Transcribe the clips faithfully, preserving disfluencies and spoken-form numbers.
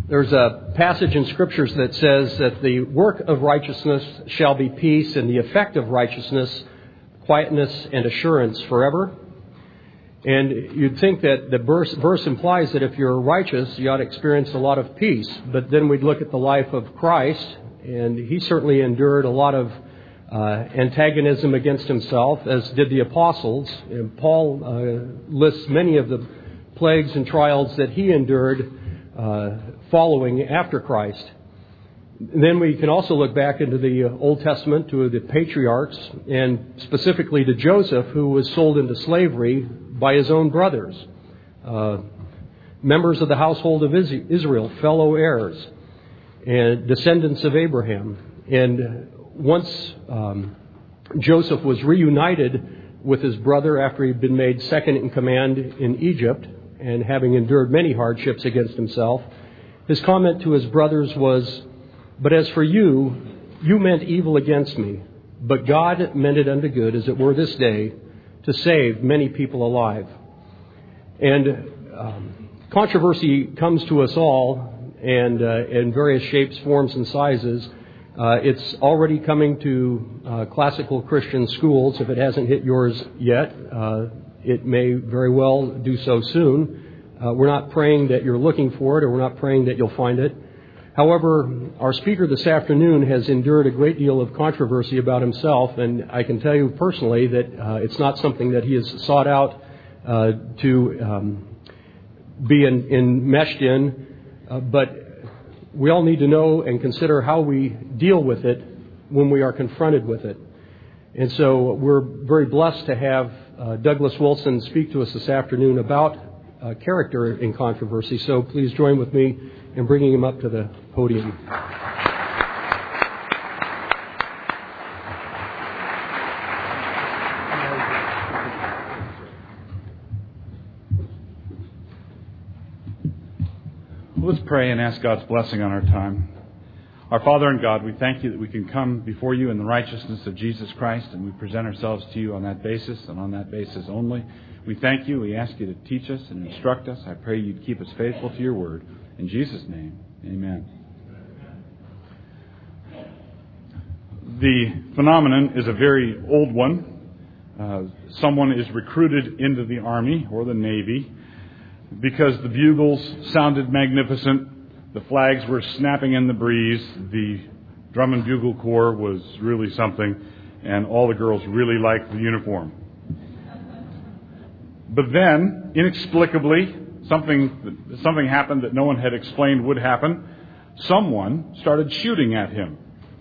There's a passage in Scriptures that says that the work of righteousness shall be peace, and the effect of righteousness, quietness and assurance forever. And you'd think that the verse, verse implies that if you're righteous, you ought to experience a lot of peace. But then we'd look at the life of Christ, and he certainly endured a lot of uh, antagonism against himself, as did the apostles. And Paul uh, lists many of the plagues and trials that he endured uh, following after Christ. Then we can also look back into the Old Testament to the patriarchs, and specifically to Joseph, who was sold into slavery by his own brothers, uh, members of the household of Israel, fellow heirs, and descendants of Abraham. And once um, Joseph was reunited with his brother after he'd been made second in command in Egypt, and having endured many hardships against himself, his comment to his brothers was, "But as for you, you meant evil against me, but God meant it unto good, as it were this day, to save many people alive." And um, controversy comes to us all, and uh, in various shapes, forms, and sizes. Uh, it's already coming to uh, classical Christian schools. If it hasn't hit yours yet, uh, it may very well do so soon. Uh, we're not praying that you're looking for it, or we're not praying that you'll find it. However, our speaker this afternoon has endured a great deal of controversy about himself, and I can tell you personally that uh, it's not something that he has sought out uh, to um, be in, enmeshed in, uh, but we all need to know and consider how we deal with it when we are confronted with it. And so we're very blessed to have uh, Douglas Wilson speak to us this afternoon about uh, character in controversy. So please join with me in bringing him up to the podium. Let's pray and ask God's blessing on our time. Our Father and God, we thank you that we can come before you in the righteousness of Jesus Christ, and we present ourselves to you on that basis and on that basis only. We thank you. We ask you to teach us and instruct us. I pray you'd keep us faithful to your word. In Jesus' name, amen. The phenomenon is a very old one. Uh, someone is recruited into the Army or the Navy because the bugles sounded magnificent, the flags were snapping in the breeze, the drum and bugle corps was really something, and all the girls really liked the uniform. But then, inexplicably, something something happened that no one had explained would happen. Someone started shooting at him.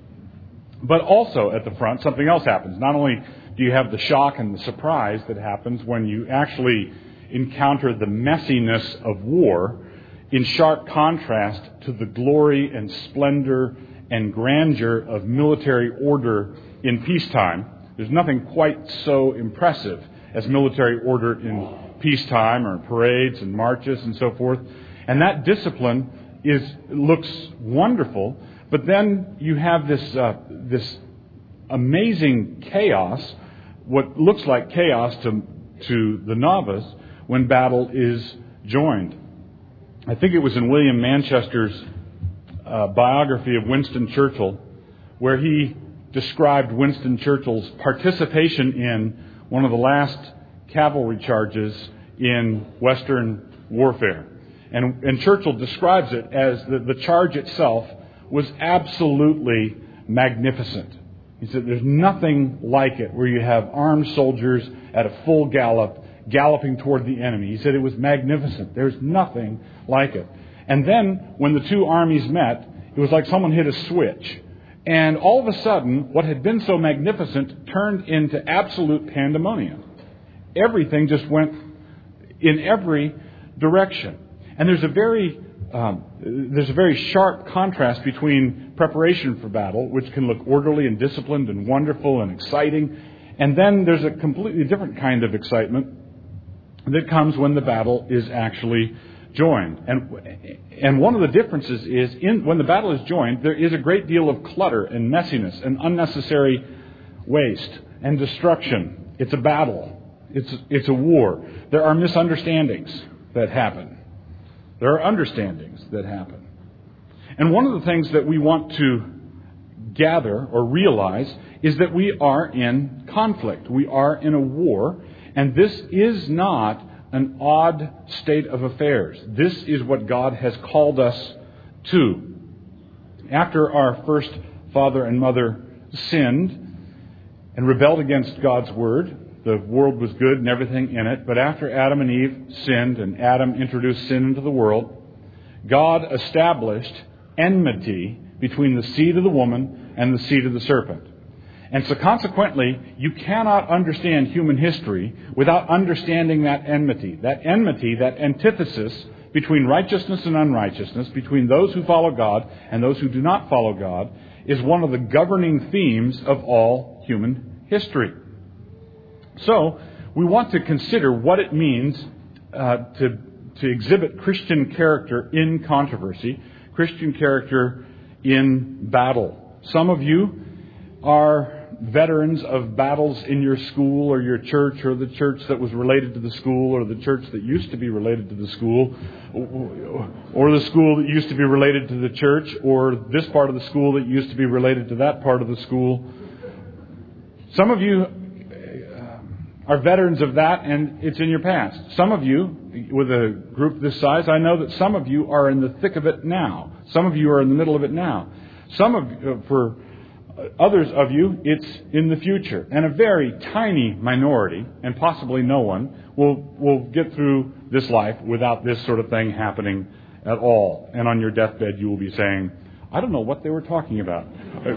But also at the front, something else happens. Not only do you have the shock and the surprise that happens when you actually encounter the messiness of war in sharp contrast to the glory and splendor and grandeur of military order in peacetime. There's nothing quite so impressive as military order in peacetime, or parades and marches and so forth. And that discipline is looks wonderful, but then you have this uh, this amazing chaos, what looks like chaos to to the novice, when battle is joined. I think it was in William Manchester's uh, biography of Winston Churchill, where he described Winston Churchill's participation in one of the last cavalry charges in Western warfare. And, and Churchill describes it as the, the charge itself was absolutely magnificent. He said there's nothing like it where you have armed soldiers at a full gallop galloping toward the enemy. He said it was magnificent. There's nothing like it. And then when the two armies met, it was like someone hit a switch. And all of a sudden, what had been so magnificent turned into absolute pandemonium. Everything just went in every direction. And there's a very um, there's a very sharp contrast between preparation for battle, which can look orderly and disciplined and wonderful and exciting, and then there's a completely different kind of excitement that comes when the battle is actually joined. And and one of the differences is in when the battle is joined, there is a great deal of clutter and messiness and unnecessary waste and destruction. It's a battle. It's it's a war. There are misunderstandings that happen. There are understandings that happen. And one of the things that we want to gather or realize is that we are in conflict. We are in a war, and this is not an odd state of affairs. This is what God has called us to. After our first father and mother sinned and rebelled against God's word, the world was good and everything in it, but after Adam and Eve sinned and Adam introduced sin into the world, God established enmity between the seed of the woman and the seed of the serpent. And so consequently, you cannot understand human history without understanding that enmity. That enmity, that antithesis between righteousness and unrighteousness, between those who follow God and those who do not follow God, is one of the governing themes of all human history. So, we want to consider what it means uh, to, to exhibit Christian character in controversy, Christian character in battle. Some of you are veterans of battles in your school or your church or the church that was related to the school or the church that used to be related to the school or the school that used to be related to the church or this part of the school that used to be related to that part of the school. Some of you are veterans of that, and it's in your past. Some of you, with a group this size, I know that some of you are in the thick of it now. Some of you are in the middle of it now. Some of you, for others of you, it's in the future. And a very tiny minority, and possibly no one, will, will get through this life without this sort of thing happening at all. And on your deathbed, you will be saying, I don't know what they were talking about.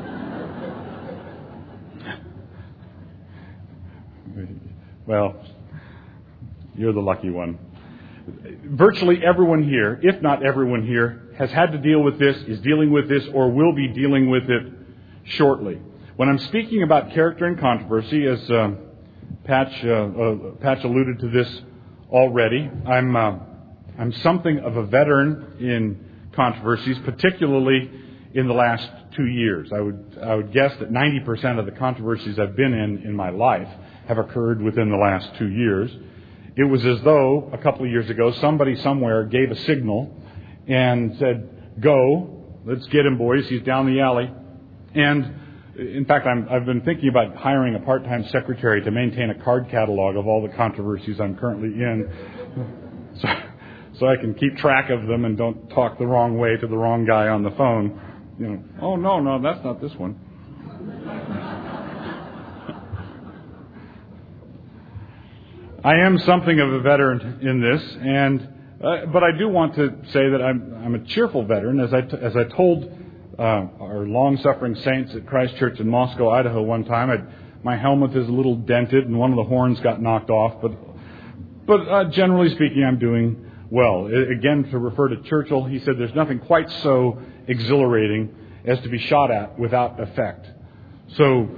Well, you're the lucky one. Virtually everyone here, if not everyone here, has had to deal with this, is dealing with this, or will be dealing with it shortly. When I'm speaking about character and controversy, as uh, Patch, uh, uh, Patch alluded to this already, I'm uh, I'm something of a veteran in controversies, particularly in the last two years. I would I would guess that ninety percent of the controversies I've been in in my life have occurred within the last two years. It was as though a couple of years ago somebody somewhere gave a signal and said, "Go, let's get him, boys. He's down the alley." And in fact, I'm, I've been thinking about hiring a part-time secretary to maintain a card catalog of all the controversies I'm currently in, so, so I can keep track of them and don't talk the wrong way to the wrong guy on the phone. You know, oh no, no, that's not this one. I am something of a veteran in this, and uh, but I do want to say that I'm I'm a cheerful veteran. As I t- as I told uh, our long-suffering saints at Christ Church in Moscow, Idaho, one time, I'd, my helmet is a little dented, and one of the horns got knocked off. But but uh, generally speaking, I'm doing well. I, again, to refer to Churchill, he said, "There's nothing quite so exhilarating as to be shot at without effect." So.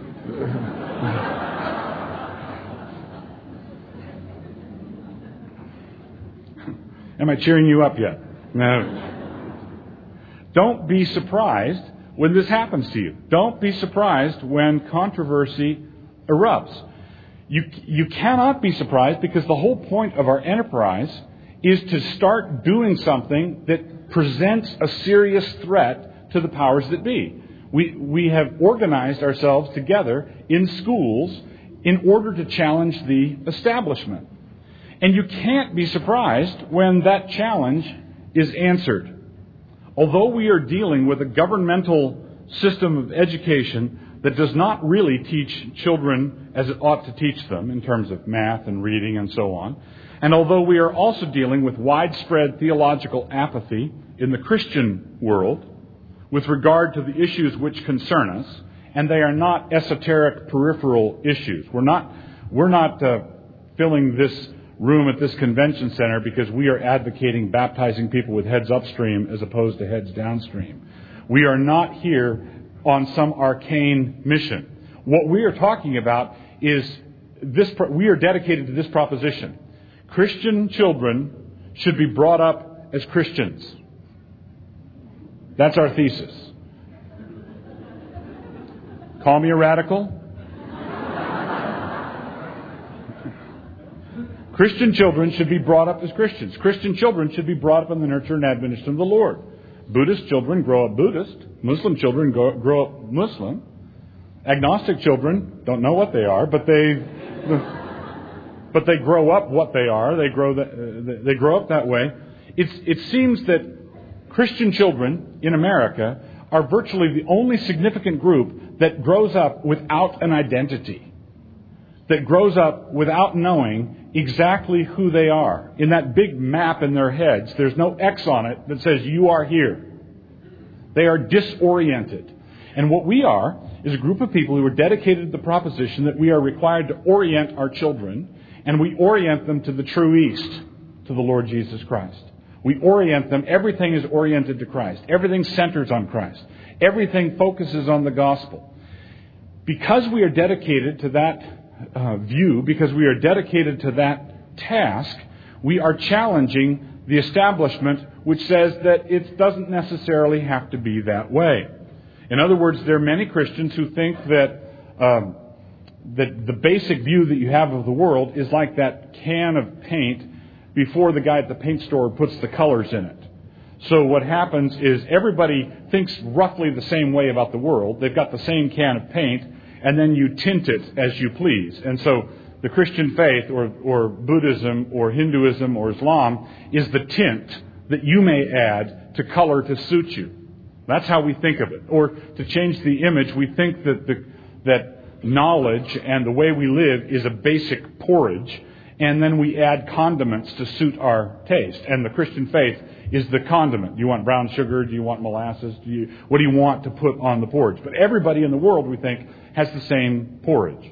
Am I cheering you up yet? No. Don't be surprised when this happens to you. Don't be surprised when controversy erupts. You, you cannot be surprised because the whole point of our enterprise is to start doing something that presents a serious threat to the powers that be. We, we have organized ourselves together in schools in order to challenge the establishment. And you can't be surprised when that challenge is answered. Although we are dealing with a governmental system of education that does not really teach children as it ought to teach them in terms of math and reading and so on, and although we are also dealing with widespread theological apathy in the Christian world with regard to the issues which concern us, and they are not esoteric peripheral issues. We're not, we're not uh, filling this room at this convention center because we are advocating baptizing people with heads upstream as opposed to heads downstream. We are not here on some arcane mission. What we are talking about is this. We are dedicated to this proposition. Christian children should be brought up as Christians. That's our thesis. Call me a radical. Christian children should be brought up as Christians. Christian children should be brought up in the nurture and admonition of the Lord. Buddhist children grow up Buddhist. Muslim children grow, grow up Muslim. Agnostic children don't know what they are, but they but they grow up what they are. They grow that, they grow up that way. It's, it seems that Christian children in America are virtually the only significant group that grows up without an identity, that grows up without knowing exactly who they are. In that big map in their heads, there's no X on it that says you are here. They are disoriented. And what we are is a group of people who are dedicated to the proposition that we are required to orient our children, and we orient them to the true East, to the Lord Jesus Christ. We orient them. Everything is oriented to Christ. Everything centers on Christ. Everything focuses on the gospel. Because we are dedicated to that uh, view, because we are dedicated to that task, we are challenging the establishment which says that it doesn't necessarily have to be that way. In other words, there are many Christians who think that um, that the basic view that you have of the world is like that can of paint before the guy at the paint store puts the colors in it. So what happens is everybody thinks roughly the same way about the world. They've got the same can of paint, and then you tint it as you please. And so the Christian faith or, or Buddhism or Hinduism or Islam is the tint that you may add to color to suit you. That's how we think of it. Or to change the image, we think that the, that knowledge and the way we live is a basic porridge, and then we add condiments to suit our taste. And the Christian faith is the condiment. Do you want brown sugar? Do you want molasses? Do you, what do you want to put on the porridge? But everybody in the world, we think, has the same porridge.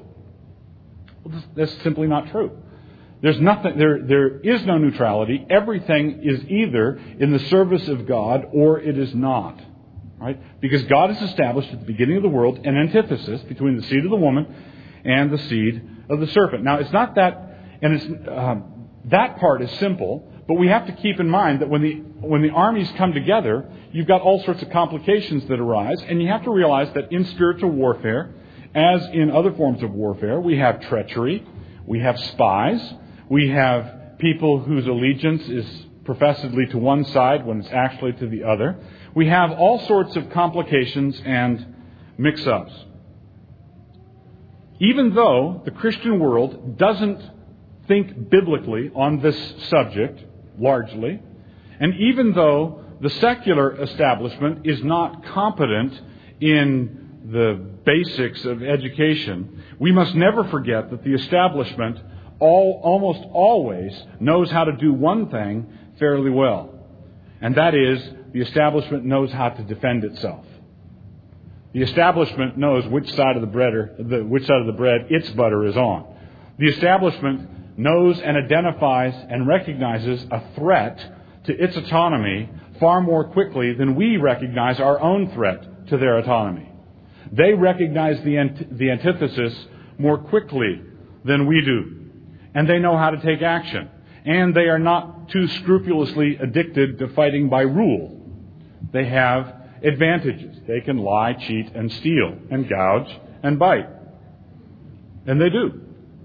Well, that's simply not true. There's nothing. There, there is no neutrality. Everything is either in the service of God or it is not. Right? Because God has established at the beginning of the world an antithesis between the seed of the woman and the seed of the serpent. Now, it's not that, and it's um, that part is simple, but we have to keep in mind that when the when the armies come together, you've got all sorts of complications that arise, and you have to realize that in spiritual warfare, as in other forms of warfare, we have treachery, we have spies, we have people whose allegiance is professedly to one side when it's actually to the other. We have all sorts of complications and mix-ups. Even though the Christian world doesn't think biblically on this subject, largely, and even though the secular establishment is not competent in the basics of education, we must never forget that the establishment all, almost always knows how to do one thing fairly well. And that is, the establishment knows how to defend itself. The establishment knows which side of the bread, or the, which side of the bread its butter is on. The establishment knows and identifies and recognizes a threat to its autonomy far more quickly than we recognize our own threat to their autonomy. They recognize the, ant- the antithesis more quickly than we do. And they know how to take action. And they are not too scrupulously addicted to fighting by rule. They have advantages. They can lie, cheat, and steal, and gouge, and bite. And they do.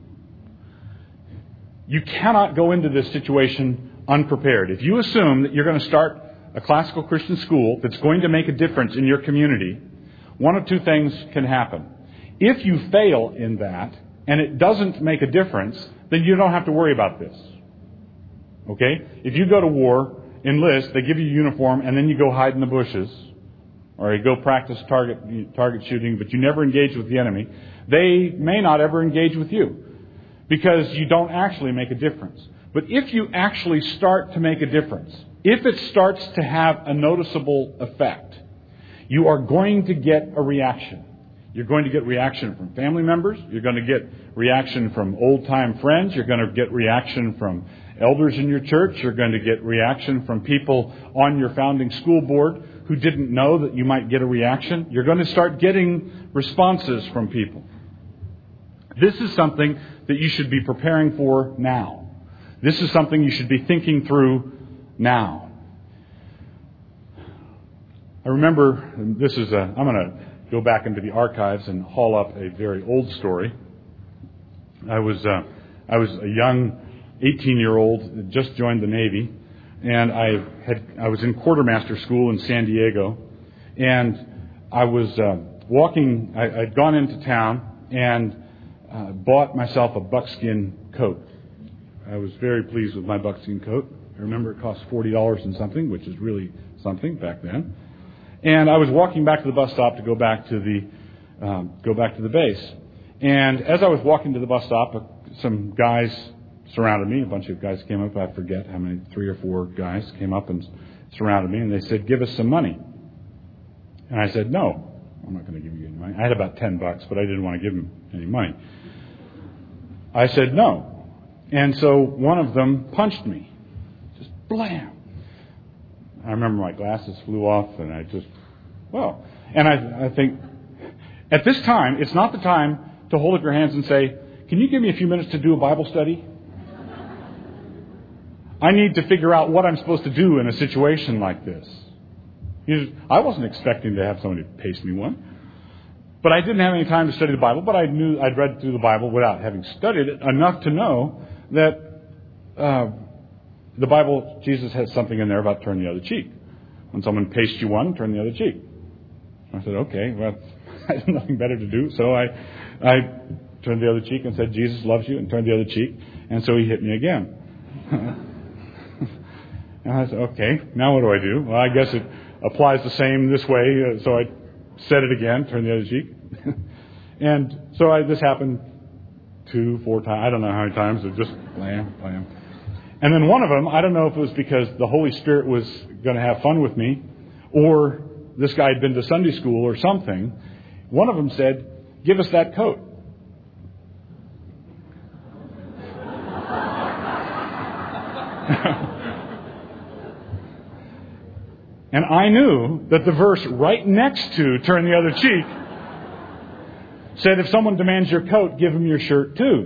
You cannot go into this situation unprepared. If you assume that you're going to start a classical Christian school that's going to make a difference in your community, one of two things can happen. If you fail in that, and it doesn't make a difference, then you don't have to worry about this. Okay? If you go to war, enlist, they give you a uniform, and then you go hide in the bushes, or you go practice target target shooting, but you never engage with the enemy, they may not ever engage with you because you don't actually make a difference. But if you actually start to make a difference, if it starts to have a noticeable effect, you are going to get a reaction. You're going to get reaction from family members. You're going to get reaction from old-time friends. You're going to get reaction from elders in your church. You're going to get reaction from people on your founding school board who didn't know that you might get a reaction. You're going to start getting responses from people. This is something that you should be preparing for now. This is something you should be thinking through now. I remember, and this is a, I'm going to go back into the archives and haul up a very old story. I was uh, I was a young eighteen-year-old that just joined the Navy, and I had I was in quartermaster school in San Diego, and I was uh, walking. I, I'd gone into town and uh, bought myself a buckskin coat. I was very pleased with my buckskin coat. I remember it cost forty dollars and something, which is really something back then. And I was walking back to the bus stop to go back to the um, go back to the base. And as I was walking to the bus stop, uh, some guys surrounded me. A bunch of guys came up. I forget how many, three or four guys came up and surrounded me. And they said, "Give us some money." And I said, "No, I'm not going to give you any money." I had about ten bucks, but I didn't want to give them any money. I said, "No." And so one of them punched me. Just blam. I remember my glasses flew off, and I just, well. And I, I think, at this time, it's not the time to hold up your hands and say, "Can you give me a few minutes to do a Bible study? I need to figure out what I'm supposed to do in a situation like this." I wasn't expecting to have somebody paste me one. But I didn't have any time to study the Bible, but I knew I'd read through the Bible without having studied it enough to know that uh, the Bible, Jesus has something in there about turn the other cheek. When someone pastes you one, turn the other cheek. I said, okay, well, I had nothing better to do, so I, I turned the other cheek and said, "Jesus loves you," and turned the other cheek, and so he hit me again. And I said, okay, now what do I do? Well, I guess it applies the same this way, uh, so I said it again, turned the other cheek. And so I, this happened two, four times. I don't know how many times. It just blam, blam. And then one of them, I don't know if it was because the Holy Spirit was going to have fun with me, or this guy had been to Sunday school or something. One of them said, "Give us that coat." And I knew that the verse right next to "turn the other cheek" said, if someone demands your coat, give them your shirt too.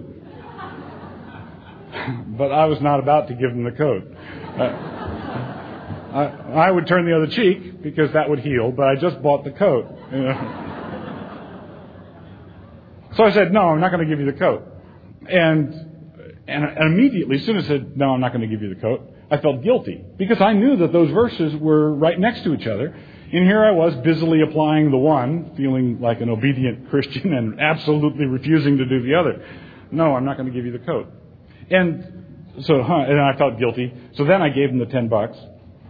But I was not about to give them the coat. Uh, I, I would turn the other cheek because that would heal, but I just bought the coat. You know? So I said, "No, I'm not going to give you the coat." And, and and immediately, as soon as I said, "No, I'm not going to give you the coat," I felt guilty because I knew that those verses were right next to each other. And here I was busily applying the one, feeling like an obedient Christian and absolutely refusing to do the other. "No, I'm not going to give you the coat." And so, huh, and I felt guilty. So then I gave them the ten bucks.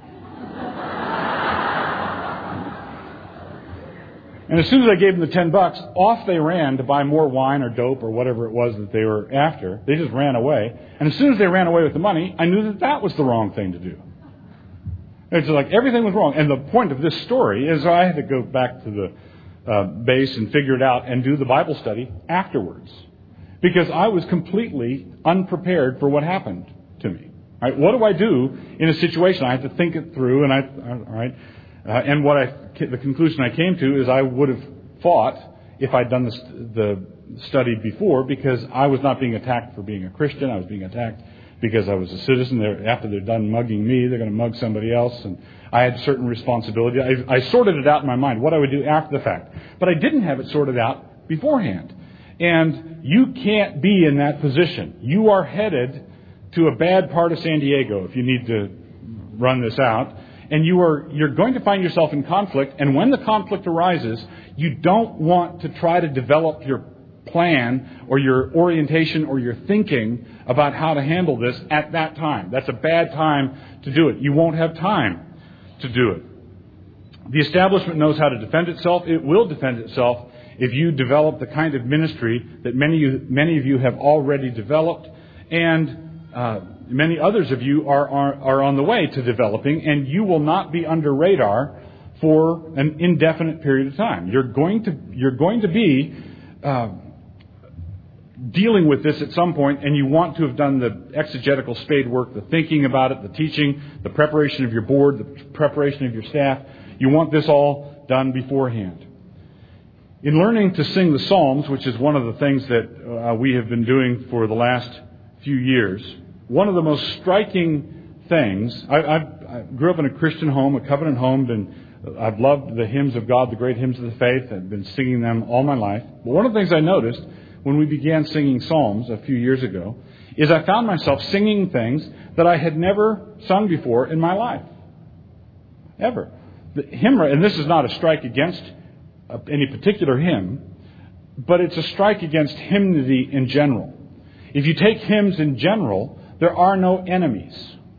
And as soon as I gave them the ten bucks, off they ran to buy more wine or dope or whatever it was that they were after. They just ran away. And as soon as they ran away with the money, I knew that that was the wrong thing to do. It's like everything was wrong. And the point of this story is I had to go back to the uh, base and figure it out and do the Bible study afterwards. Because I was completely unprepared for what happened to me. All right, what do I do in a situation? I had to think it through. And I, all right, uh, and what I, the conclusion I came to is I would have fought if I'd done the, the study before, because I was not being attacked for being a Christian. I was being attacked because I was a citizen. They're, after they're done mugging me, they're going to mug somebody else. And I had certain responsibility. I, I sorted it out in my mind, what I would do after the fact. But I didn't have it sorted out beforehand. And you can't be in that position. You are headed to a bad part of San Diego if you need to run this out. And you are, you're going to find yourself in conflict. And when the conflict arises, you don't want to try to develop your plan or your orientation or your thinking about how to handle this at that time. That's a bad time to do it. You won't have time to do it. The establishment knows how to defend itself. It will defend itself if you develop the kind of ministry that many, many of you have already developed, and uh, many others of you are, are, are on the way to developing, and you will not be under radar for an indefinite period of time. You're going to, you're going to be uh, dealing with this at some point, and you want to have done the exegetical spade work, the thinking about it, the teaching, the preparation of your board, the preparation of your staff. You want this all done beforehand. In learning to sing the Psalms, which is one of the things that uh, we have been doing for the last few years, one of the most striking things, I, I, I grew up in a Christian home, a covenant home, and I've loved the hymns of God, the great hymns of the faith. I've been singing them all my life. But one of the things I noticed when we began singing Psalms a few years ago is I found myself singing things that I had never sung before in my life. Ever. The hymn, and this is not a strike against any particular hymn, but it's a strike against hymnody in general. If you take hymns in general, there are no enemies.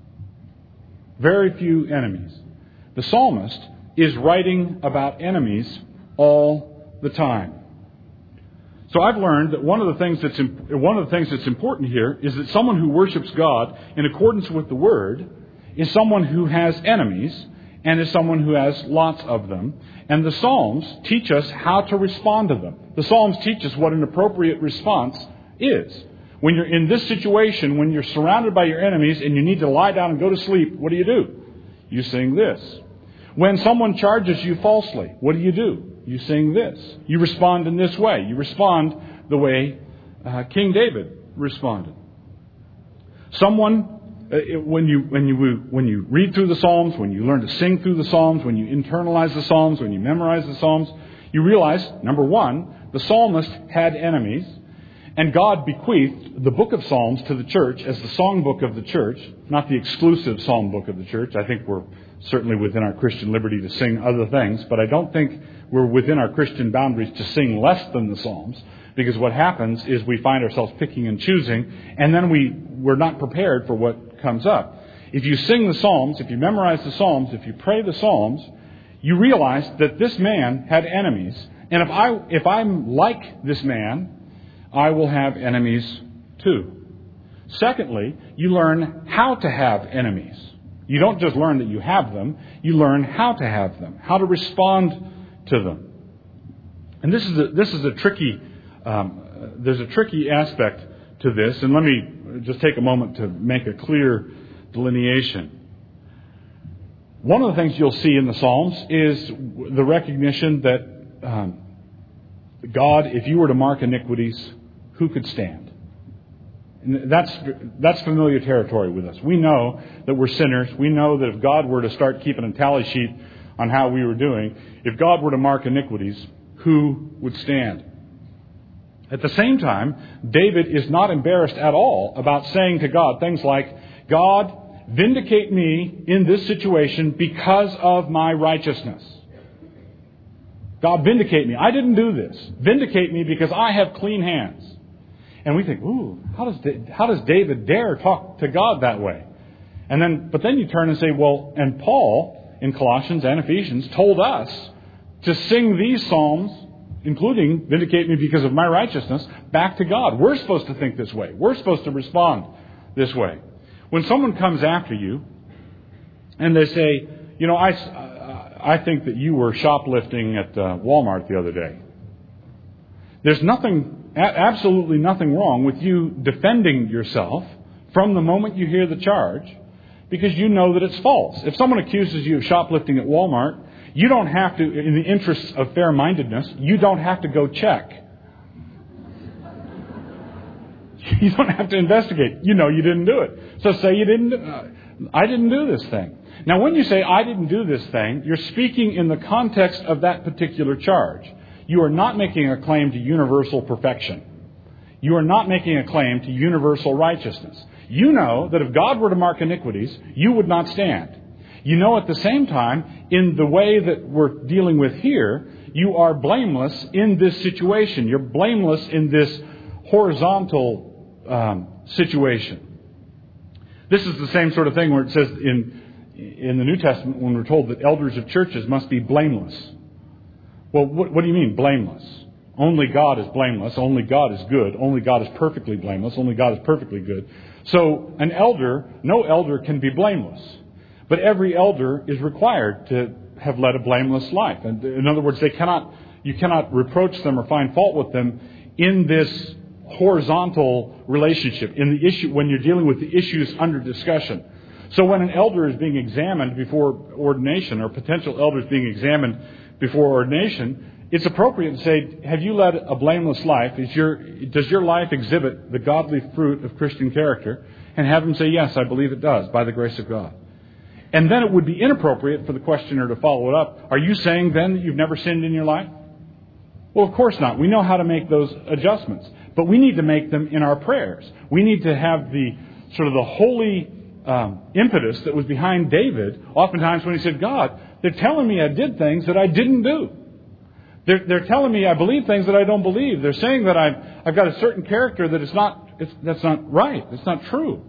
Very few enemies. The psalmist is writing about enemies all the time. So I've learned that one of the things that's one of the things that's important here is that someone who worships God in accordance with the Word is someone who has enemies and is someone who has lots of them. And the Psalms teach us how to respond to them. The Psalms teach us what an appropriate response is. When you're in this situation, when you're surrounded by your enemies and you need to lie down and go to sleep, what do you do? You sing this. When someone charges you falsely, what do you do? You sing this. You respond in this way. You respond the way uh, King David responded. Someone, uh, when you when you when you read through the Psalms, when you learn to sing through the Psalms, when you internalize the Psalms, when you memorize the Psalms, you realize, number one, the psalmist had enemies, and God bequeathed the book of Psalms to the church as the songbook of the church, not the exclusive psalm book of the church. I think we're certainly within our Christian liberty to sing other things, but I don't think we're within our Christian boundaries to sing less than the Psalms, because what happens is we find ourselves picking and choosing, and then we, we're not prepared for what comes up. If you sing the Psalms, if you memorize the Psalms, if you pray the Psalms, you realize that this man had enemies, and if I if I'm like this man, I will have enemies too. Secondly, you learn how to have enemies. You don't just learn that you have them, you learn how to have them, how to respond to them. And this is a, this is a tricky, um, there's a tricky aspect to this, and let me just take a moment to make a clear delineation. One of the things you'll see in the Psalms is the recognition that um, God, if you were to mark iniquities, who could stand? And that's that's familiar territory with us. We know that we're sinners. We know that if God were to start keeping a tally sheet on how we were doing, if God were to mark iniquities, who would stand? At the same time, David is not embarrassed at all about saying to God things like, God, vindicate me in this situation because of my righteousness. God, vindicate me. I didn't do this. Vindicate me because I have clean hands. And we think, ooh, how does how does David dare talk to God that way? And then, but then you turn and say, well, and Paul in Colossians and Ephesians told us to sing these psalms, including vindicate me because of my righteousness, back to God. We're supposed to think this way. We're supposed to respond this way. When someone comes after you and they say, you know, I, I think that you were shoplifting at uh, Walmart the other day. There's nothing, absolutely nothing wrong with you defending yourself from the moment you hear the charge, because you know that it's false. If someone accuses you of shoplifting at Walmart, you don't have to, in the interests of fair-mindedness, you don't have to go check. You don't have to investigate. You know you didn't do it. So say you didn't, uh, I didn't do this thing. Now when you say I didn't do this thing, you're speaking in the context of that particular charge. You are not making a claim to universal perfection. You are not making a claim to universal righteousness. You know that if God were to mark iniquities, you would not stand. You know at the same time, in the way that we're dealing with here, you are blameless in this situation. You're blameless in this horizontal um, situation. This is the same sort of thing where it says in, in the New Testament when we're told that elders of churches must be blameless. Well, what, what do you mean, blameless? Only God is blameless. Only God is good. Only God is perfectly blameless. Only God is perfectly good. So an elder, no elder can be blameless. But every elder is required to have led a blameless life. And in other words, they cannot, you cannot reproach them or find fault with them in this horizontal relationship, in the issue when you're dealing with the issues under discussion. So when an elder is being examined before ordination, or potential elders being examined before ordination, it's appropriate to say, have you led a blameless life? Is your, does your life exhibit the godly fruit of Christian character? And have them say, yes, I believe it does, by the grace of God. And then it would be inappropriate for the questioner to follow it up. Are you saying then that you've never sinned in your life? Well, of course not. We know how to make those adjustments. but we need to make them in our prayers. We need to have the sort of the holy um, impetus that was behind David, oftentimes when he said, God, they're telling me I did things that I didn't do. They're, they're telling me I believe things that I don't believe. They're saying that I've, I've got a certain character that it's not, it's, that's not right. It's not true.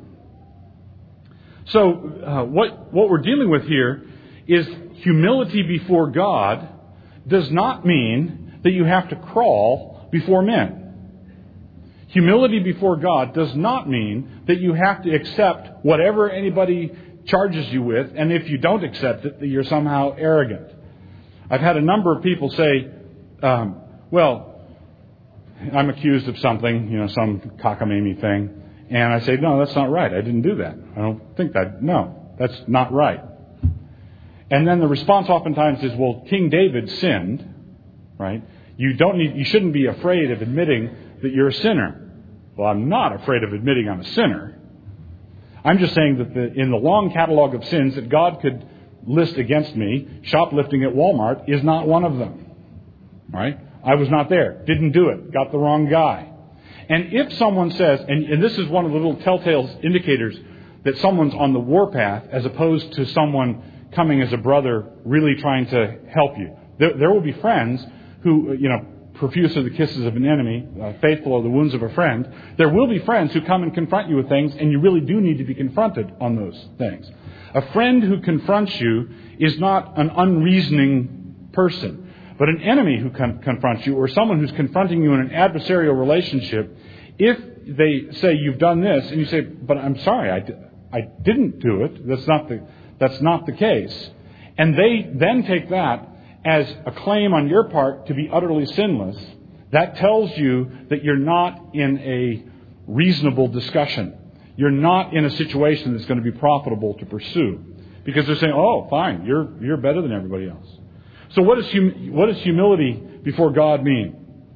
So uh, what, what we're dealing with here is humility before God does not mean that you have to crawl before men. Humility before God does not mean that you have to accept whatever anybody charges you with, and if you don't accept it, that you're somehow arrogant. I've had a number of people say, um, well, I'm accused of something, you know, some cockamamie thing, and I say, no, that's not right. I didn't do that. I don't think that. No, that's not right. And then the response oftentimes is, well, King David sinned, right? You don't need, you shouldn't be afraid of admitting that you're a sinner. Well, I'm not afraid of admitting I'm a sinner. I'm just saying that the, in the long catalog of sins that God could list against me, shoplifting at Walmart is not one of them. Right? I was not there. Didn't do it. Got the wrong guy. And if someone says, and, and this is one of the little telltale indicators that someone's on the warpath as opposed to someone coming as a brother really trying to help you. There, there will be friends who, you know, profuse are the kisses of an enemy, uh, faithful are the wounds of a friend. There will be friends who come and confront you with things, and you really do need to be confronted on those things. A friend who confronts you is not an unreasoning person, but an enemy who con- confronts you, or someone who's confronting you in an adversarial relationship. If they say you've done this, and you say, but I'm sorry, I, di- I didn't do it. That's not the that's not the case. And they then take that as a claim on your part to be utterly sinless. That tells you that you're not in a reasonable discussion. You're not in a situation that's going to be profitable to pursue. Because they're saying, oh, fine, you're you're better than everybody else. So what, is hum- what does humility before God mean?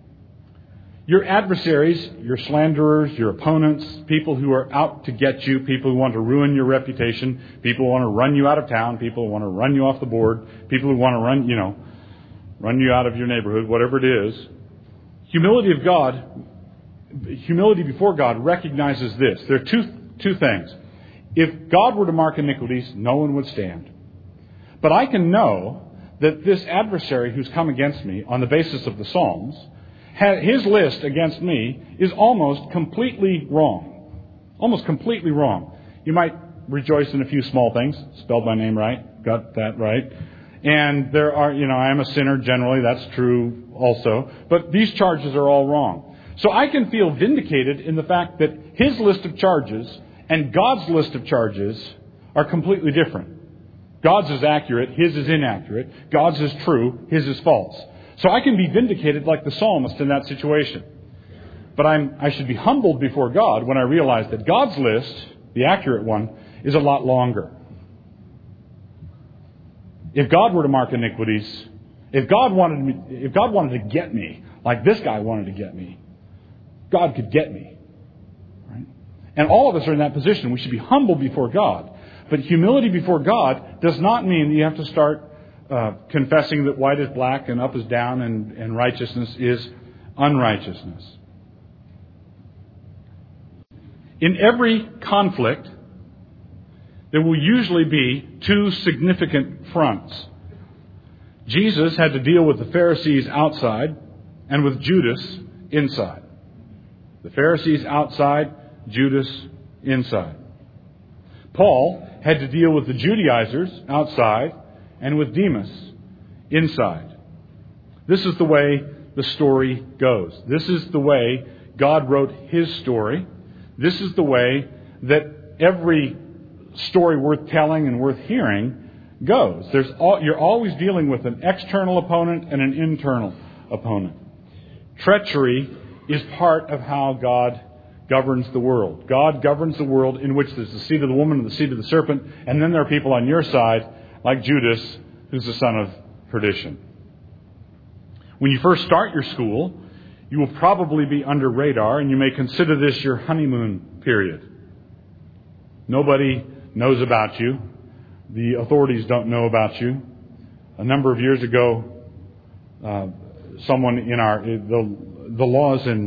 Your adversaries, your slanderers, your opponents, people who are out to get you, people who want to ruin your reputation, people who want to run you out of town, people who want to run you off the board, people who want to run, you know, run you out of your neighborhood, whatever it is. Humility of God, humility before God recognizes this. There are two, two things. If God were to mark iniquities, no one would stand. But I can know that this adversary who's come against me on the basis of the Psalms, his list against me is almost completely wrong. Almost completely wrong. You might rejoice in a few small things. Spelled my name right. Got that right. And there are, you know, I am a sinner generally. That's true also. But these charges are all wrong. So I can feel vindicated in the fact that his list of charges and God's list of charges are completely different. God's is accurate. His is inaccurate. God's is true. His is false. So I can be vindicated like the psalmist in that situation. But I'm, I should be humbled before God when I realize that God's list, the accurate one, is a lot longer. If God were to mark iniquities, if God wanted me, if God wanted to get me, like this guy wanted to get me, God could get me. Right? And all of us are in that position. We should be humble before God. But humility before God does not mean that you have to start Uh, confessing that white is black and up is down and, and righteousness is unrighteousness. In every conflict, there will usually be two significant fronts. Jesus had to deal with the Pharisees outside and with Judas inside. The Pharisees outside, Judas inside. Paul had to deal with the Judaizers outside and with Demas inside. This is the way the story goes. This is the way God wrote His story. This is the way that every story worth telling and worth hearing goes. There's all, you're always dealing with an external opponent and an internal opponent. Treachery is part of how God governs the world. God governs the world in which there's the seed of the woman and the seed of the serpent, and then there are people on your side like Judas, who's the son of perdition. When you first start your school, you will probably be under radar, and you may consider this your honeymoon period. Nobody knows about you. The authorities don't know about you. A number of years ago, uh, someone in our the the laws in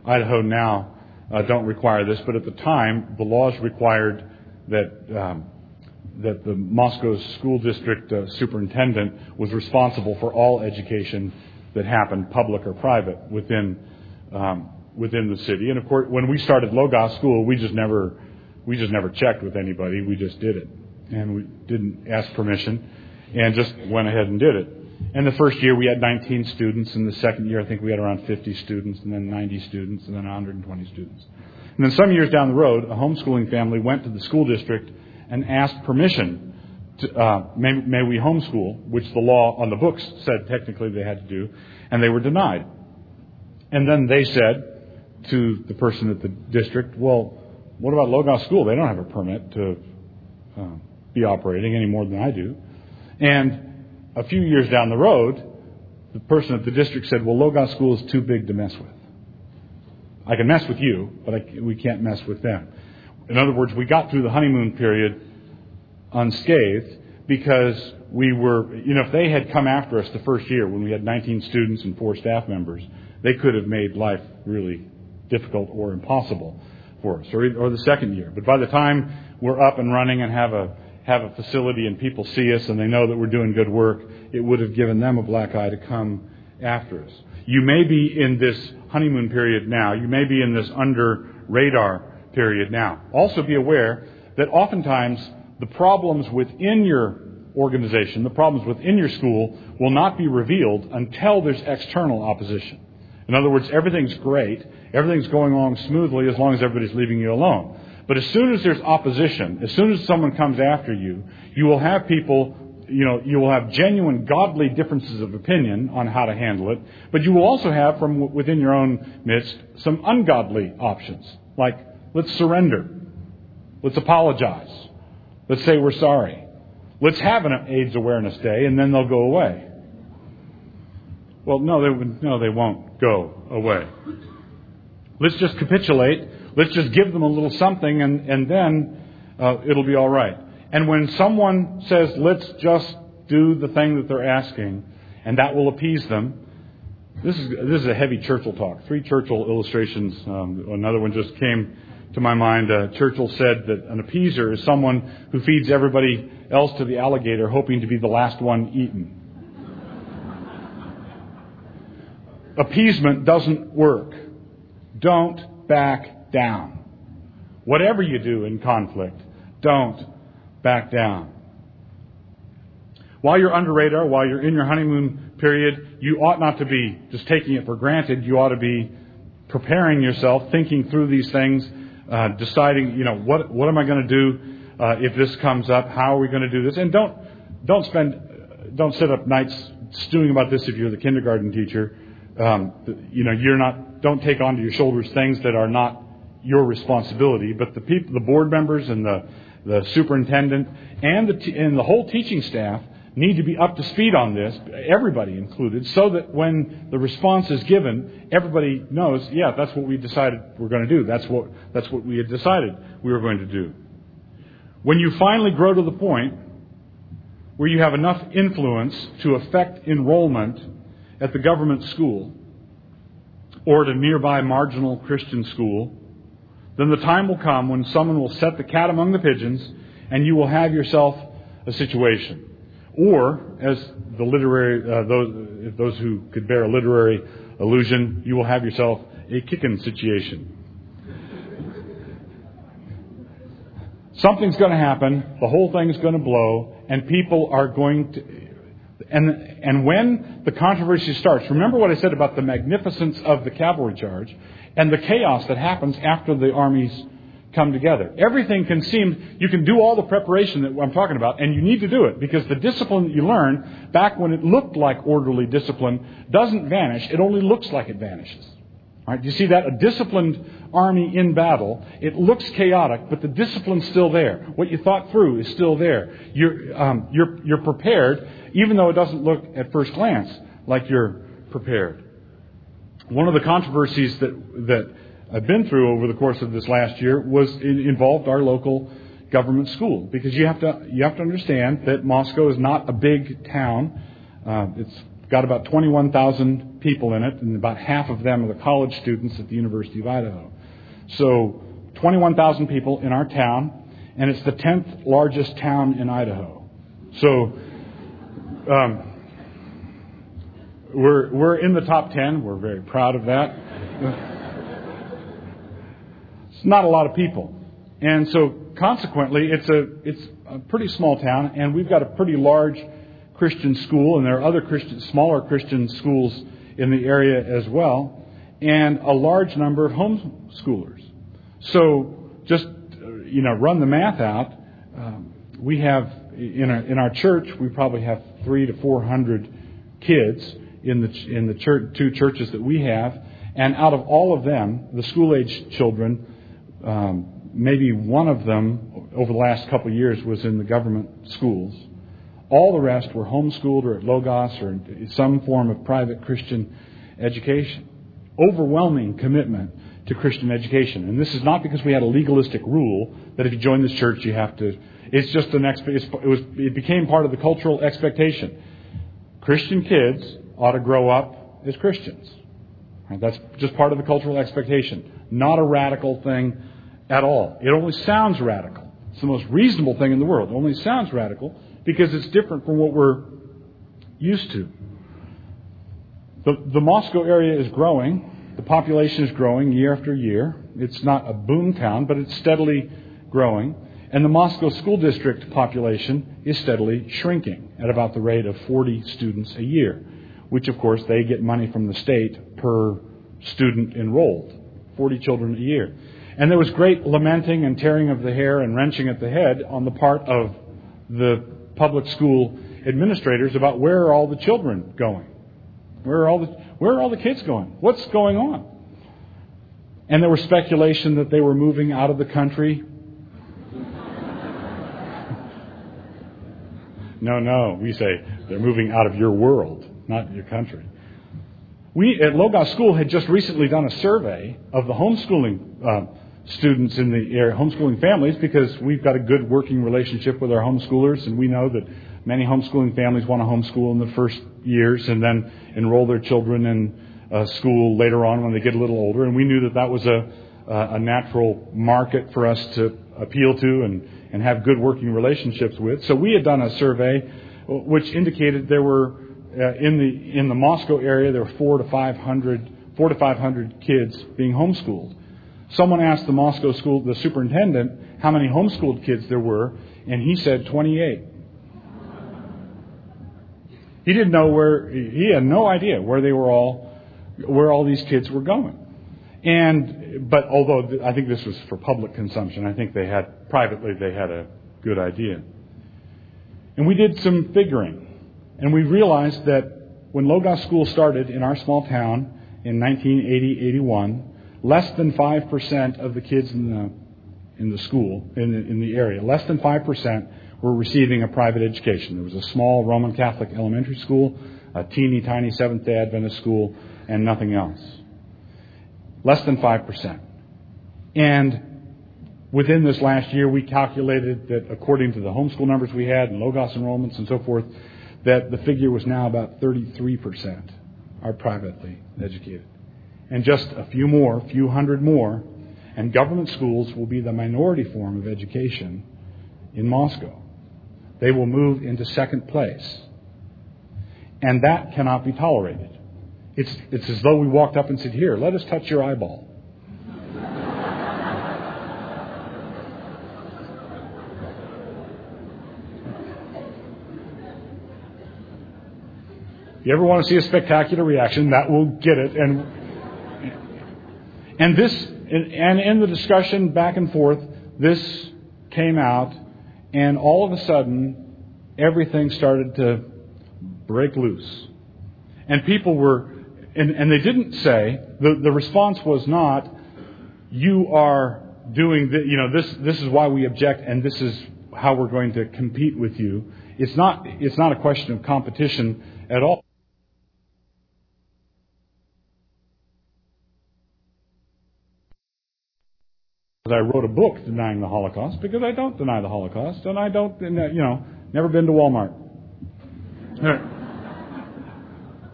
Idaho now uh, don't require this, but at the time, the laws required that um, that the Moscow School District uh, superintendent was responsible for all education that happened, public or private, within um, within the city. And of course, when we started Logos School, we just never we just never checked with anybody. We just did it, and we didn't ask permission, and just went ahead and did it. And the first year we had nineteen students, and the second year I think we had around fifty students, and then ninety students, and then one hundred twenty students. And then some years down the road, a homeschooling family went to the school district and asked permission to, uh, may, may we homeschool, which the law on the books said technically they had to do, and they were denied. And then they said to the person at the district, well, what about Logos School? They don't have a permit to uh, be operating any more than I do. And a few years down the road, the person at the district said, well, Logos School is too big to mess with. I can mess with you, but I, we can't mess with them. In other words, we got through the honeymoon period unscathed because we were, you know, if they had come after us the first year when we had nineteen students and four staff members, they could have made life really difficult or impossible for us, or, or the second year. But by the time we're up and running and have a have a facility and people see us and they know that we're doing good work, it would have given them a black eye to come after us. You may be in this honeymoon period now. You may be in this under radar period now. Also be aware that oftentimes the problems within your organization, the problems within your school, will not be revealed until there's external opposition. In other words, everything's great, everything's going along smoothly as long as everybody's leaving you alone. But as soon as there's opposition, as soon as someone comes after you, you will have people, you know, you will have genuine godly differences of opinion on how to handle it, but you will also have from within your own midst some ungodly options, like let's surrender, let's apologize, let's say we're sorry, let's have an AIDS awareness day, and then they'll go away. Well, no, they no, they won't go away. Let's just capitulate. Let's just give them a little something, and, and then uh, it'll be all right. And when someone says, let's just do the thing that they're asking, and that will appease them, this is this is a heavy Churchill talk. Three Churchill illustrations. Um, another one just came to my mind. Uh, Churchill said that an appeaser is someone who feeds everybody else to the alligator, hoping to be the last one eaten. Appeasement doesn't work. Don't back down. Whatever you do in conflict, don't back down. While you're under radar, while you're in your honeymoon period, you ought not to be just taking it for granted. You ought to be preparing yourself, thinking through these things, uh, deciding, you know, what what am I going to do uh, if this comes up? How are we going to do this? And don't don't spend don't sit up nights stewing about this if you're the kindergarten teacher. Um, you know, you're not. Don't take onto your shoulders things that are not your responsibility. But the people, the board members, and the the superintendent, and the t- and the whole teaching staff need to be up to speed on this, everybody included, so that when the response is given, everybody knows, yeah, that's what we decided we're going to do. That's what that's what we had decided we were going to do. When you finally grow to the point where you have enough influence to affect enrollment at the government school or at a nearby marginal Christian school, then the time will come when someone will set the cat among the pigeons and you will have yourself a situation. Or, as the literary, uh, those, those who could bear a literary allusion, you will have yourself a kickin' situation. Something's going to happen, the whole thing's going to blow, and people are going to... And, and when the controversy starts, remember what I said about the magnificence of the cavalry charge and the chaos that happens after the armies come together. Everything can seem, you can do all the preparation that I'm talking about, and you need to do it, because the discipline that you learn back when it looked like orderly discipline doesn't vanish. It only looks like it vanishes. All right, do you see that? A disciplined army in battle, it looks chaotic, but the discipline's still there. What you thought through is still there. You're, um, you're, you're prepared, even though it doesn't look at first glance like you're prepared. One of the controversies that that I've been through over the course of this last year was it involved our local government school, because you have to you have to understand that Moscow is not a big town. Uh, it's got about twenty-one thousand people in it, and about half of them are the college students at the University of Idaho. So twenty-one thousand people in our town, and it's the tenth largest town in Idaho. So um, we're we're in the top ten. We're very proud of that. It's not a lot of people, and so consequently, it's a it's a pretty small town, and we've got a pretty large Christian school, and there are other Christian, smaller Christian schools in the area as well, and a large number of homeschoolers. So just, you know, run the math out. Um, we have, in our, in our church, we probably have three to four hundred kids in the, in the church, two churches that we have, and out of all of them, the school-age children, um, maybe one of them over the last couple of years was in the government schools. All the rest were homeschooled or at Logos or in some form of private Christian education. Overwhelming commitment to Christian education. And this is not because we had a legalistic rule that if you join this church you have to... It's just an... It, was, it became part of the cultural expectation. Christian kids ought to grow up as Christians. Right? That's just part of the cultural expectation. Not a radical thing at all. It only sounds radical. It's the most reasonable thing in the world. It only sounds radical because it's different from what we're used to. The, the Moscow area is growing. The population is growing year after year. It's not a boom town, but it's steadily growing. And the Moscow school district population is steadily shrinking at about the rate of forty students a year, which, of course, they get money from the state per student enrolled, forty children a year. And there was great lamenting and tearing of the hair and wrenching at the head on the part of the public school administrators about where are all the children going? Where are all the where are all the kids going? What's going on? And there was speculation that they were moving out of the country. No, no, we say they're moving out of your world, not your country. We at Logos School had just recently done a survey of the homeschooling uh, students in the area, homeschooling families, because we've got a good working relationship with our homeschoolers, and we know that many homeschooling families want to homeschool in the first years and then enroll their children in uh, school later on when they get a little older. And we knew that that was a, uh, a natural market for us to appeal to and, and have good working relationships with. So we had done a survey which indicated there were uh, in the in the Moscow area there were four to five hundred four to five hundred kids being homeschooled. Someone asked the Moscow school, the superintendent, how many homeschooled kids there were, and he said twenty-eight. He didn't know where, he had no idea where they were all, where all these kids were going. And, but although I think this was for public consumption, I think they had, privately they had a good idea. And we did some figuring, and we realized that when Logos School started in our small town in nineteen eighty eighty-one, less than five percent of the kids in the in the school, in the, in the area, less than five percent were receiving a private education. There was a small Roman Catholic elementary school, a teeny tiny Seventh-day Adventist school, and nothing else. Less than five percent. And within this last year, we calculated that according to the homeschool numbers we had and Logos enrollments and so forth, that the figure was now about thirty-three percent are privately educated. And just a few more, a few hundred more, and government schools will be the minority form of education in Moscow. They will move into second place. And that cannot be tolerated. It's, it's as though we walked up and said, here, let us touch your eyeball. If you ever want to see a spectacular reaction, that will get it. And And this, and in the discussion back and forth, this came out, and all of a sudden, everything started to break loose. And people were, and, and they didn't say, the, the response was not, you are doing, the, you know, this, this is why we object, and this is how we're going to compete with you. It's not, it's not a question of competition at all. I wrote a book denying the Holocaust because I don't deny the Holocaust, and I don't, you know, never been to Walmart.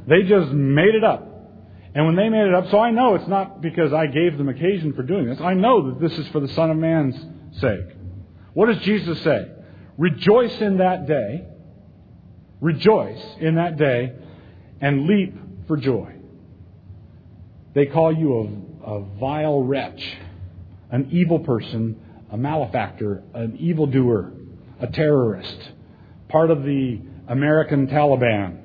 They just made it up. And when they made it up, so I know it's not because I gave them occasion for doing this. I know that this is for the Son of Man's sake. What does Jesus say? Rejoice in that day. Rejoice in that day and leap for joy. They call you a, a vile wretch, an evil person, a malefactor, an evildoer, a terrorist, part of the American Taliban.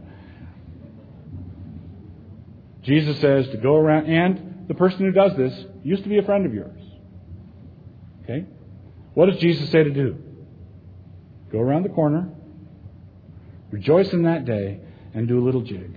Jesus says to go around, and the person who does this used to be a friend of yours. Okay? What does Jesus say to do? Go around the corner, rejoice in that day, and do a little jig.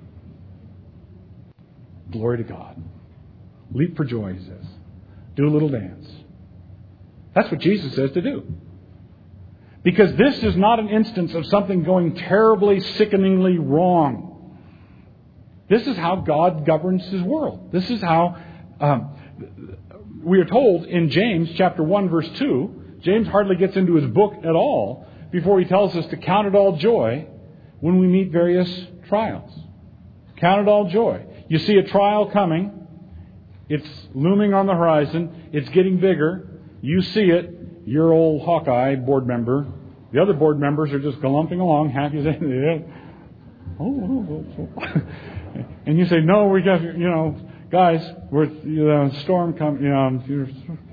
Glory to God. Leap for joy, he says. Do a little dance. That's what Jesus says to do. Because this is not an instance of something going terribly, sickeningly wrong. This is how God governs His world. This is how um, we are told in James chapter one, verse two. James hardly gets into his book at all before he tells us to count it all joy when we meet various trials. Count it all joy. You see a trial coming. It's looming on the horizon. It's getting bigger. You see it. Your old Hawkeye board member. The other board members are just galloping along, happy. Oh, oh, oh. And you say, no, we got, you know, guys, we're, you know, storm coming. You know,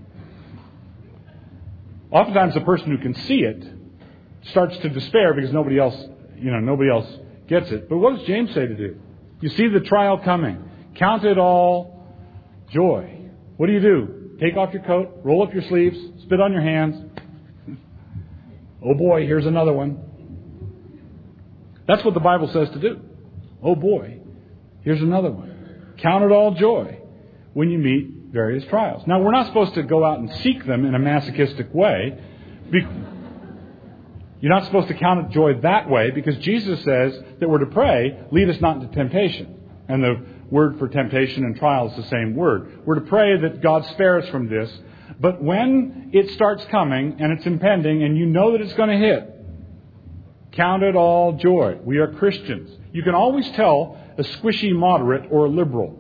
oftentimes the person who can see it starts to despair because nobody else, you know, nobody else gets it. But what does James say to do? You see the trial coming. Count it all joy. What do you do? Take off your coat, roll up your sleeves, spit on your hands. Oh boy, here's another one. That's what the Bible says to do. Oh boy, here's another one. Count it all joy when you meet various trials. Now, we're not supposed to go out and seek them in a masochistic way. You're not supposed to count it joy that way because Jesus says that we're to pray, lead us not into temptation. And the word for temptation and trial is the same word. We're to pray that God spare us from this. But when it starts coming and it's impending and you know that it's going to hit, count it all joy. We are Christians. You can always tell a squishy moderate or a liberal.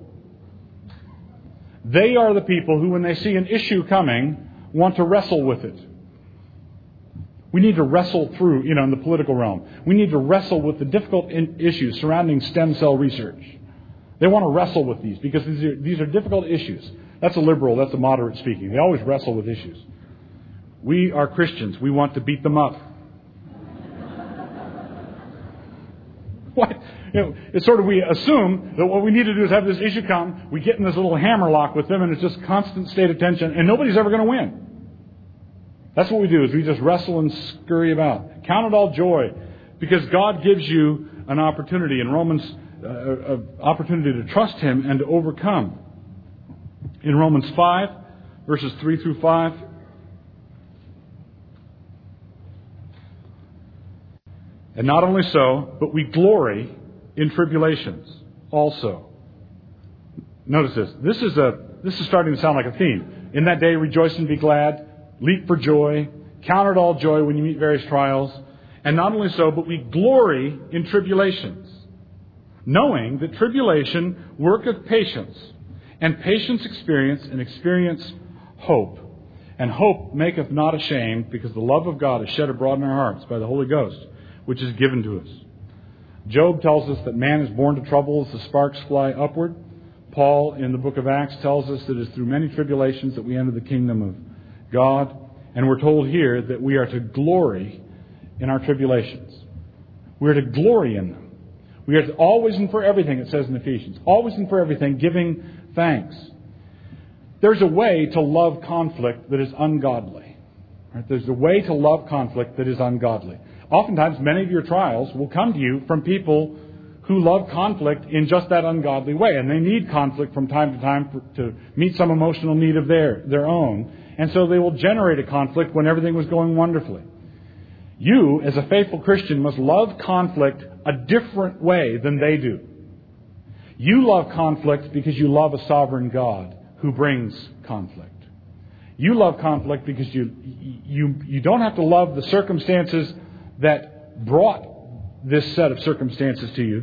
They are the people who, when they see an issue coming, want to wrestle with it. We need to wrestle through, you know, in the political realm. We need to wrestle with the difficult in- issues surrounding stem cell research. They want to wrestle with these because these are, these are difficult issues. That's a liberal, that's a moderate speaking. They always wrestle with issues. We are Christians. We want to beat them up. What? You know, it's sort of, we assume that what we need to do is have this issue come, we get in this little hammerlock with them, and it's just constant state of tension, and nobody's ever going to win. That's what we do, is we just wrestle and scurry about. Count it all joy, because God gives you an opportunity in Romans, uh, an opportunity to trust Him and to overcome. In Romans five, verses three through five, and not only so, but we glory in tribulations also. Notice this. This is a this is starting to sound like a theme. In that day, rejoice and be glad. Leap for joy. Count it all joy when you meet various trials. And not only so, but we glory in tribulations, knowing that tribulation worketh patience, and patience experience, and experience hope. And hope maketh not ashamed, because the love of God is shed abroad in our hearts by the Holy Ghost, which is given to us. Job tells us that man is born to trouble as the sparks fly upward. Paul, in the book of Acts, tells us that it's through many tribulations that we enter the kingdom of God. And we're told here that we are to glory in our tribulations. We are to glory in them. We are to always and for everything, it says in Ephesians, always and for everything giving thanks. There's a way to love conflict that is ungodly. Right? There's a way to love conflict that is ungodly. Oftentimes, many of your trials will come to you from people who love conflict in just that ungodly way. And they need conflict from time to time for, to meet some emotional need of their, their own. And so they will generate a conflict when everything was going wonderfully. You, as a faithful Christian, must love conflict a different way than they do. You love conflict because you love a sovereign God who brings conflict. You love conflict because you you you don't have to love the circumstances that brought this set of circumstances to you.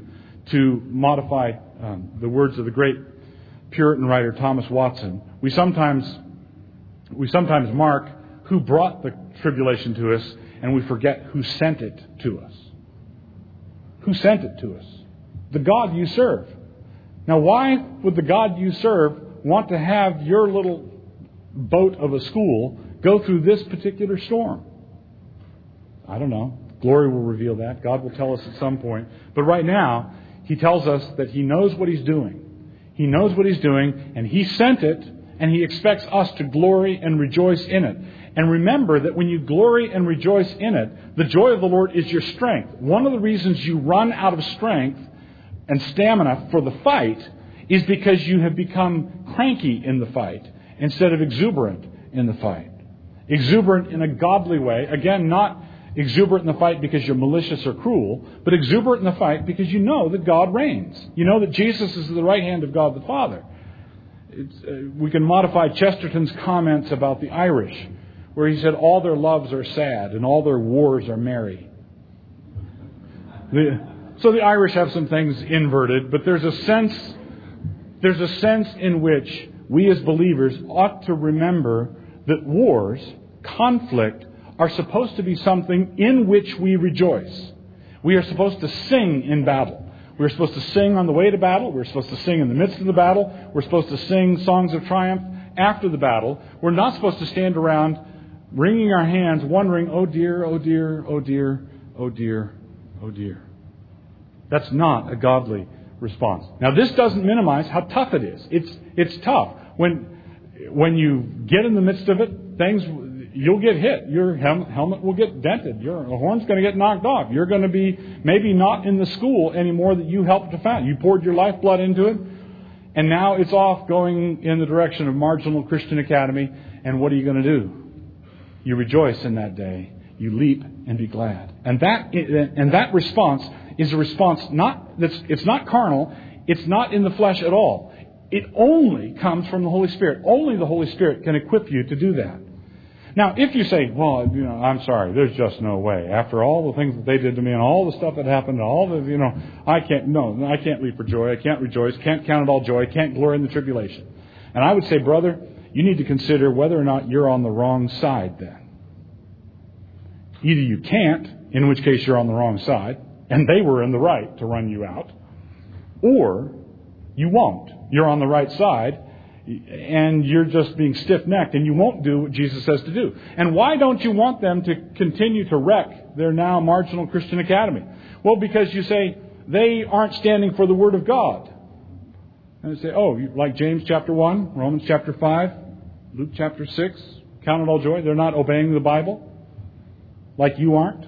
to modify um, the words of the great Puritan writer Thomas Watson, we sometimes we sometimes mark who brought the tribulation to us, and we forget who sent it to us. Who sent it to us? The God you serve. Now, why would the God you serve want to have your little boat of a school go through this particular storm? I don't know. Glory will reveal that. God will tell us at some point. But right now, He tells us that He knows what He's doing. He knows what He's doing, and He sent it, and He expects us to glory and rejoice in it. And remember that when you glory and rejoice in it, the joy of the Lord is your strength. One of the reasons you run out of strength and stamina for the fight is because you have become cranky in the fight instead of exuberant in the fight. Exuberant in a godly way. Again, not exuberant in the fight because you're malicious or cruel, but exuberant in the fight because you know that God reigns. You know that Jesus is at the right hand of God the Father. It's, uh, we can modify Chesterton's comments about the Irish, where he said, all their loves are sad and all their wars are merry. The, so the Irish have some things inverted, but there's a sense, there's a sense in which we as believers ought to remember that wars, conflict, are supposed to be something in which we rejoice. We are supposed to sing in battle. We're supposed to sing on the way to battle. We're supposed to sing in the midst of the battle. We're supposed to sing songs of triumph after the battle. We're not supposed to stand around wringing our hands, wondering, oh dear, oh dear, oh dear, oh dear, oh dear. That's not a godly response. Now, this doesn't minimize how tough it is. It's it's tough. When when you get in the midst of it, things, you'll get hit. Your hel- helmet will get dented. Your horn's going to get knocked off. You're going to be maybe not in the school anymore that you helped to found. You poured your lifeblood into it, and now it's off going in the direction of Marginal Christian Academy. And what are you going to do? You rejoice in that day. You leap and be glad. And that and that response is a response not that's it's not carnal. It's not in the flesh at all. It only comes from the Holy Spirit. Only the Holy Spirit can equip you to do that. Now, if you say, well, you know, I'm sorry, there's just no way. After all the things that they did to me and all the stuff that happened, all the, you know, I can't, no, I can't leap for joy. I can't rejoice. Can't count it all joy. Can't glory in the tribulation. And I would say, brother, you need to consider whether or not you're on the wrong side then. Either you can't, in which case you're on the wrong side, and they were in the right to run you out, or you won't. You're on the right side, and you're just being stiff-necked, and you won't do what Jesus says to do. And why don't you want them to continue to wreck their now Marginal Christian Academy? Well, because you say, they aren't standing for the Word of God. And they say, oh, like James chapter one, Romans chapter five, Luke chapter six, count it all joy. They're not obeying the Bible like you aren't.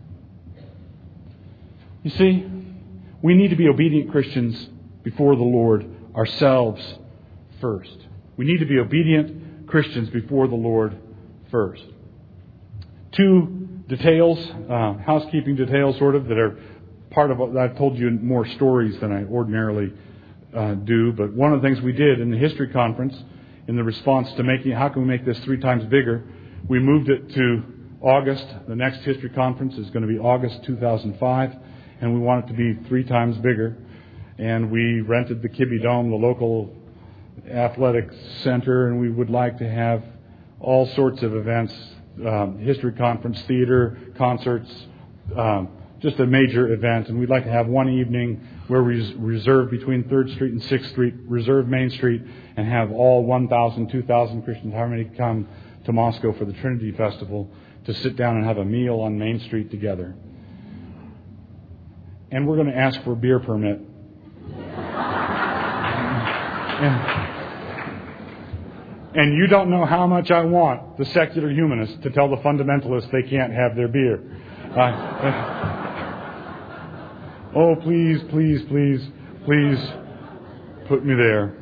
You see, we need to be obedient Christians before the Lord ourselves first. We need to be obedient Christians before the Lord first. Two details, uh, housekeeping details sort of, that are part of what I've told you in more stories than I ordinarily uh, do. But one of the things we did in the history conference, in the response to making, how can we make this three times bigger, we moved it to August. The next history conference is going to be August two thousand five, and we want it to be three times bigger. And we rented the Kibbe Dome, the local athletic center, and we would like to have all sorts of events, um, history conference, theater, concerts, um, just a major event. And we'd like to have one evening where we reserve between third Street and sixth Street, reserve Main Street, and have all one thousand, two thousand Christians, however many come to Moscow for the Trinity Festival, to sit down and have a meal on Main Street together. And we're going to ask for a beer permit. And, and you don't know how much I want the secular humanists to tell the fundamentalists they can't have their beer. Uh, oh, please, please, please, please put me there.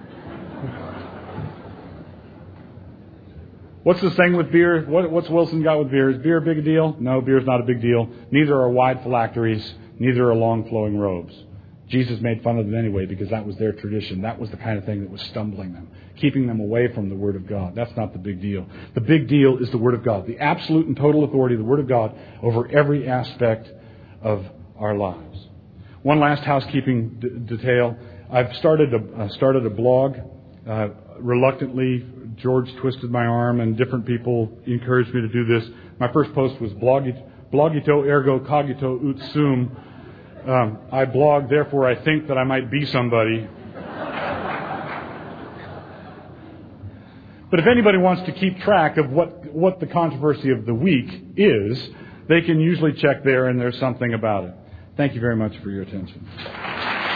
What's the thing with beer? What, what's Wilson got with beer? Is beer a big deal? No, beer's not a big deal. Neither are wide phylacteries. Neither are long flowing robes. Jesus made fun of them anyway because that was their tradition. That was the kind of thing that was stumbling them, keeping them away from the Word of God. That's not the big deal. The big deal is the Word of God, the absolute and total authority of the Word of God over every aspect of our lives. One last housekeeping d- detail. I've started a, uh, started a blog. Uh, reluctantly, George twisted my arm and different people encouraged me to do this. My first post was blogito, blogito ergo cogito ut sum. Um, I blog, therefore I think that I might be somebody. But if anybody wants to keep track of what, what the controversy of the week is, they can usually check there and there's something about it. Thank you very much for your attention.